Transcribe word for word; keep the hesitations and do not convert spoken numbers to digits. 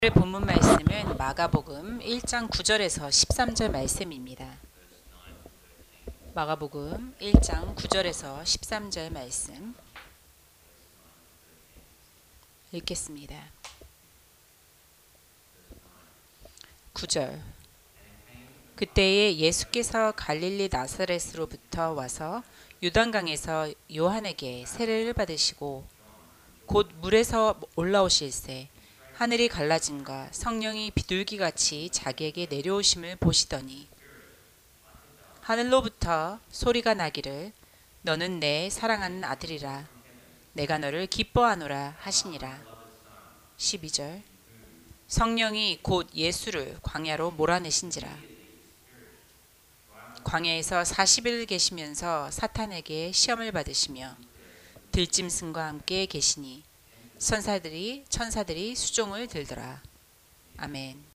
오늘의 본문 말씀은 마가복음 일 장 구 절에서 십삼 절 말씀입니다. 마가복음 일 장 구 절에서 십삼 절 말씀 읽겠습니다. 구 절. 그때에 예수께서 갈릴리 나사렛으로부터 와서 요단강에서 요한에게 세례를 받으시고 곧 물에서 올라오실새 하늘이 갈라짐과 성령이 비둘기같이 자기에게 내려오심을 보시더니 하늘로부터 소리가 나기를 너는 내 사랑하는 아들이라 내가 너를 기뻐하노라 하시니라. 십이 절. 성령이 곧 예수를 광야로 몰아내신지라. 광야에서 사십 일 계시면서 사탄에게 시험을 받으시며 들짐승과 함께 계시니 천사들이 천사들이 수종을 들더라. 아멘.